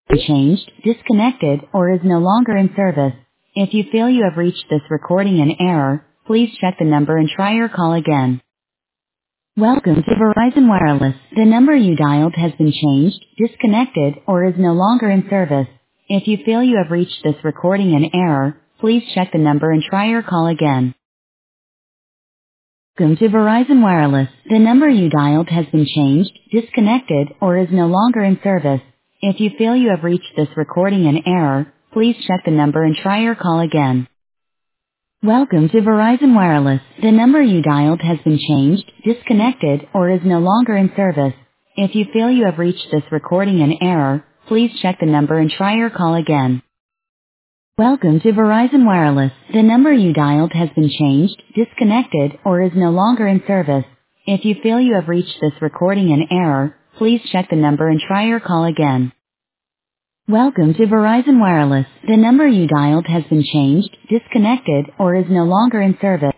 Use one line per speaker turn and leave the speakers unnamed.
changed, disconnected, or is no longer in service. If you feel you have reached this recording in error, please check the number and try your call again. Welcome to Verizon Wireless. The number you dialed has been changed, disconnected, or is no longer in service. If you feel you have reached this recording in error, please check the number and try your call again. Welcome to Verizon Wireless. The number you dialed has been changed, disconnected, or is no longer in service. If you feel you have reached this recording in error, please check the number and try your call again. Welcome to Verizon Wireless. The number you dialed has been changed, disconnected, or is no longer in service. If you feel you have reached this recording in error, please check the number and try your call again. Welcome to Verizon Wireless. The number you dialed has been changed, disconnected, or is no longer in service. If you feel you have reached this recording in error, please check the number and try your call again. Welcome to Verizon Wireless. The number you dialed has been changed, disconnected, or is no longer in service.